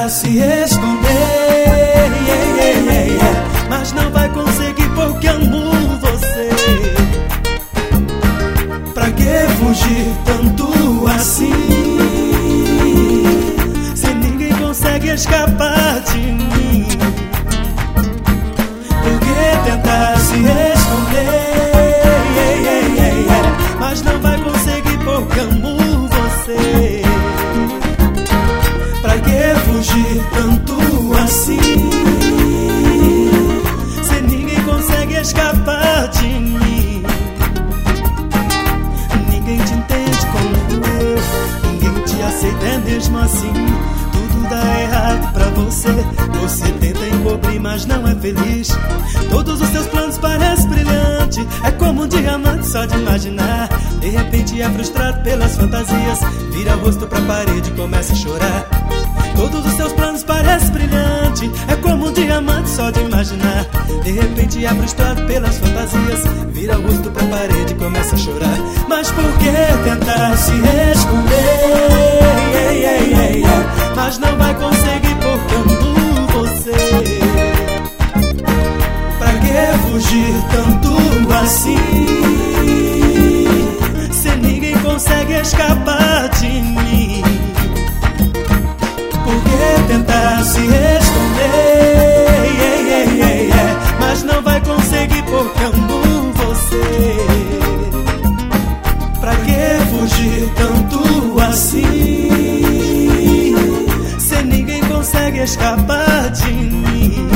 tentar se esconder, mas não vai conseguir porque amo você. Pra que fugir tanto assim, se ninguém consegue escapar de mim? Por que tentar se esconder, mas não vai conseguir porque amo você? Pra que fugir tanto assim, se ninguém consegue escapar de mim? Ninguém te entende como eu, ninguém te aceita, é mesmo assim. Tudo dá errado pra você, você tenta encobrir, mas não é feliz. Todos os seus planos parecem brilhantes, é como um diamante só de imaginar. De repente é frustrado pelas fantasias, vira o rosto pra parede e começa a chorar. Todos os seus planos parecem brilhantes, é como um diamante só de imaginar. De repente é frustrado pelas fantasias, vira o rosto pra parede e começa a chorar. Mas por que tentar se esconder, mas não vai conseguir porque amo você? Pra que fugir tanto assim, se ninguém consegue escapar de mim? Por que tentar se esconder, mas não vai conseguir porque amo você? Pra que fugir tanto assim, se ninguém consegue escapar de mim?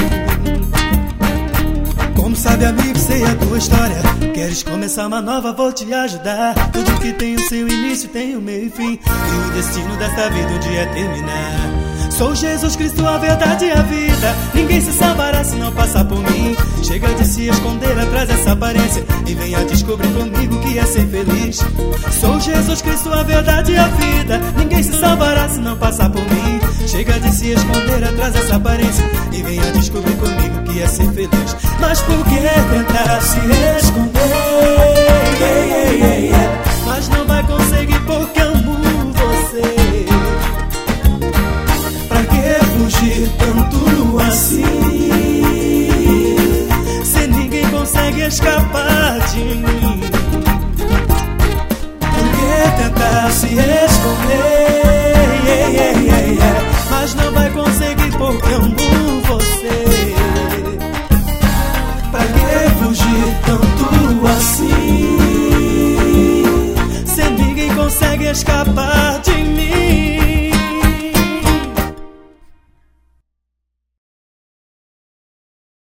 Como sabe, amigo, sei a tua história. Queres começar uma nova, vou te ajudar. Tudo que tem o seu início tem o meio e fim, e o destino desta vida um dia é terminar. Sou Jesus Cristo, a verdade e a vida. Ninguém se salvará se não passar por mim. Chega de se esconder atrás dessa aparência e venha descobrir comigo que é ser feliz. Sou Jesus Cristo, a verdade e a vida. Ninguém se salvará se não passar por mim. Chega de se esconder atrás dessa aparência e venha descobrir comigo que é ser feliz. Mas por que tentar se esconder, mas não vai conseguir porque amo você? Pra que fugir tanto assim, se ninguém consegue escapar de mim? Por que tentar se